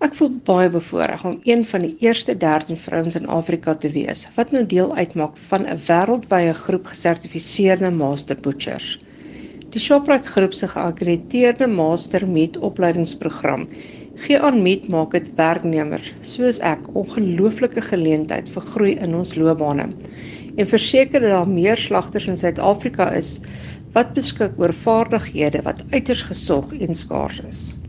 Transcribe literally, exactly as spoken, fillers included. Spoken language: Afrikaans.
Ek voel baie bevoorreg om een van die eerste dertien vrouens in Afrika te wees, wat nou deel uitmaak van 'n wêreldwye groep gesertifiseerde Master Butchers. Die Shoprite groep se geakkrediteerde Master Meat opleidingsprogram gee aan Meat Market werknemers soos ek ongelooflike geleentheid vir groei in ons loopbane en verseker dat daar meer slagters in Suid-Afrika is wat beskik oor vaardighede wat uiters gesog en skaars is.